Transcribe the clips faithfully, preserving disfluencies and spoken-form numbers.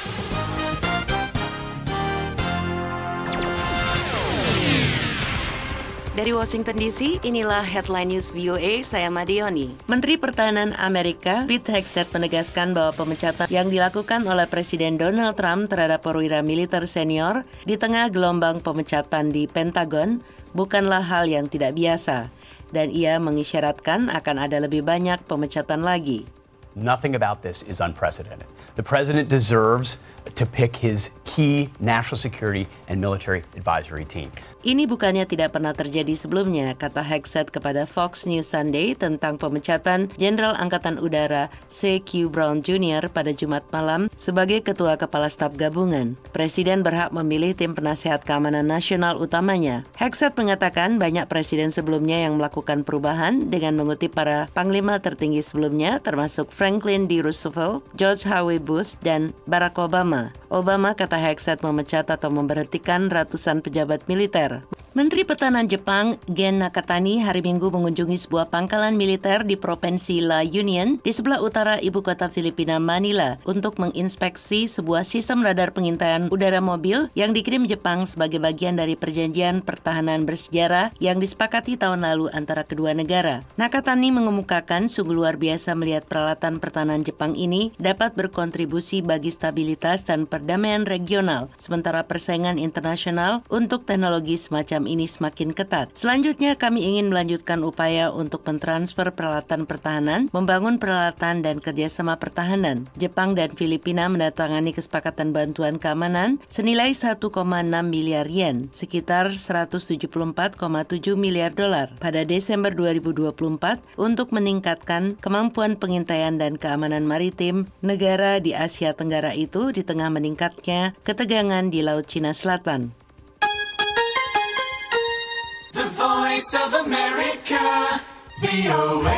Dari Washington D C, inilah Headline News V O A, saya Madioni. Menteri Pertahanan Amerika, Pete Hegseth menegaskan bahwa pemecatan yang dilakukan oleh Presiden Donald Trump terhadap perwira militer senior di tengah gelombang pemecatan di Pentagon bukanlah hal yang tidak biasa. Dan ia mengisyaratkan akan ada lebih banyak pemecatan lagi. Nothing about this is unprecedented. The president deserves to pick his key national security and military advisory team. Ini bukannya tidak pernah terjadi sebelumnya, kata Hegseth kepada Fox News Sunday tentang pemecatan Jenderal Angkatan Udara C Q Brown Junior pada Jumat malam sebagai Ketua Kepala Staf Gabungan. Presiden berhak memilih tim penasehat keamanan nasional utamanya. Hegseth mengatakan banyak presiden sebelumnya yang melakukan perubahan dengan mengutip para panglima tertinggi sebelumnya termasuk Franklin D. Roosevelt, George W. Bush, dan Barack Obama. Obama, kata Hegseth, memecat atau memberhentikan ratusan pejabat militer. Menteri Pertahanan Jepang, Gen Nakatani, hari Minggu mengunjungi sebuah pangkalan militer di Provinsi La Union di sebelah utara ibu kota Filipina, Manila, untuk menginspeksi sebuah sistem radar pengintaian udara mobil yang dikirim Jepang sebagai bagian dari perjanjian pertahanan bersejarah yang disepakati tahun lalu antara kedua negara. Nakatani mengemukakan sungguh luar biasa melihat peralatan pertahanan Jepang ini dapat berkontribusi bagi stabilitas dan perdamaian regional, sementara persaingan internasional untuk teknologi semacam ini semakin ketat. Selanjutnya, kami ingin melanjutkan upaya untuk mentransfer peralatan pertahanan, membangun peralatan dan kerjasama pertahanan. Jepang dan Filipina menandatangani kesepakatan bantuan keamanan senilai satu koma enam miliar yen, sekitar seratus tujuh puluh empat koma tujuh miliar dolar pada Desember dua ribu dua puluh empat untuk meningkatkan kemampuan pengintaian dan keamanan maritim negara di Asia Tenggara itu di tengah meningkatnya ketegangan di Laut Cina Selatan. Voice of America, V O A.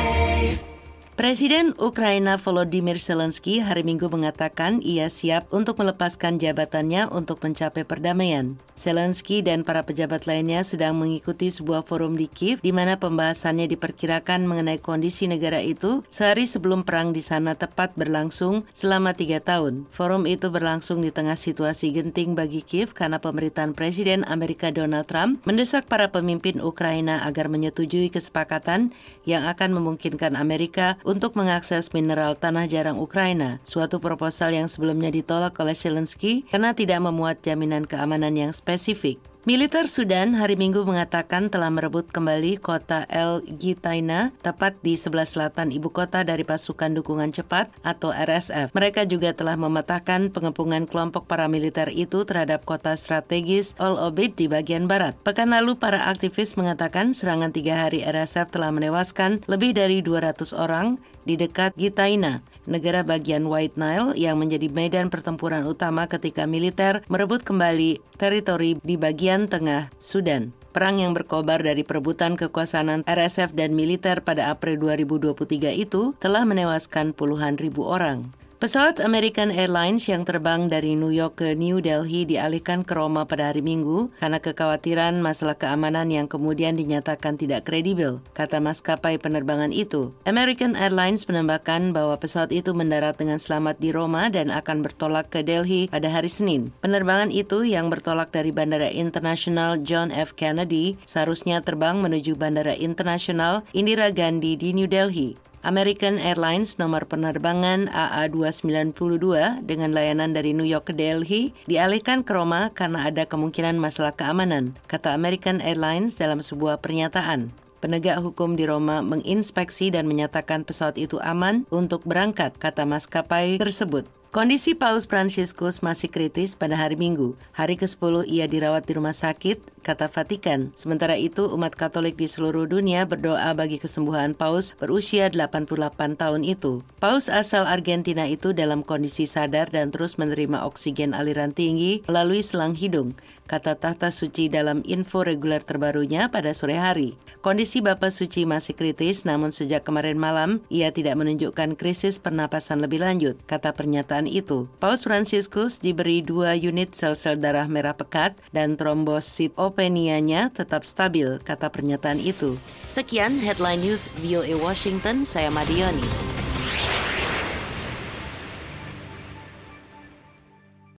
Presiden Ukraina Volodymyr Zelensky hari Minggu mengatakan ia siap untuk melepaskan jabatannya untuk mencapai perdamaian. Zelensky dan para pejabat lainnya sedang mengikuti sebuah forum di Kiev di mana pembahasannya diperkirakan mengenai kondisi negara itu sehari sebelum perang di sana tepat berlangsung selama tiga tahun. Forum itu berlangsung di tengah situasi genting bagi Kiev karena pemerintahan Presiden Amerika Donald Trump mendesak para pemimpin Ukraina agar menyetujui kesepakatan yang akan memungkinkan Amerika untuk mengakses mineral tanah jarang Ukraina, suatu proposal yang sebelumnya ditolak oleh Zelensky karena tidak memuat jaminan keamanan yang spesifik. Militer Sudan hari Minggu mengatakan telah merebut kembali kota El Gitaina, tepat di sebelah selatan ibu kota dari pasukan dukungan cepat atau R S F. Mereka juga telah mematahkan pengepungan kelompok paramiliter itu terhadap kota strategis Al Obeid di bagian barat. Pekan lalu para aktivis mengatakan serangan tiga hari R S F telah menewaskan lebih dari dua ratus orang di dekat Gitaina, negara bagian White Nile yang menjadi medan pertempuran utama ketika militer merebut kembali teritori di bagian tengah Sudan. Perang yang berkobar dari perebutan kekuasaan R S F dan militer pada April dua ribu dua puluh tiga itu telah menewaskan puluhan ribu orang. Pesawat American Airlines yang terbang dari New York ke New Delhi dialihkan ke Roma pada hari Minggu karena kekhawatiran masalah keamanan yang kemudian dinyatakan tidak kredibel, kata maskapai penerbangan itu. American Airlines menambahkan bahwa pesawat itu mendarat dengan selamat di Roma dan akan bertolak ke Delhi pada hari Senin. Penerbangan itu yang bertolak dari Bandara Internasional John F. Kennedy seharusnya terbang menuju Bandara Internasional Indira Gandhi di New Delhi. American Airlines nomor penerbangan A A dua sembilan dua dengan layanan dari New York ke Delhi dialihkan ke Roma karena ada kemungkinan masalah keamanan, kata American Airlines dalam sebuah pernyataan. Penegak hukum di Roma menginspeksi dan menyatakan pesawat itu aman untuk berangkat, kata maskapai tersebut. Kondisi Paus Fransiskus masih kritis pada hari Minggu. Hari kesepuluh ia dirawat di rumah sakit, kata Vatikan. Sementara itu, umat Katolik di seluruh dunia berdoa bagi kesembuhan Paus berusia delapan puluh delapan tahun itu. Paus asal Argentina itu dalam kondisi sadar dan terus menerima oksigen aliran tinggi melalui selang hidung, kata Tahta Suci dalam info reguler terbarunya pada sore hari. Kondisi Bapa Suci masih kritis, namun sejak kemarin malam, ia tidak menunjukkan krisis pernapasan lebih lanjut, kata pernyataan itu. Paus Fransiskus diberi dua unit sel-sel darah merah pekat dan trombositopenianya tetap stabil, kata pernyataan itu. Sekian Headline News V O A Washington, saya Madioni.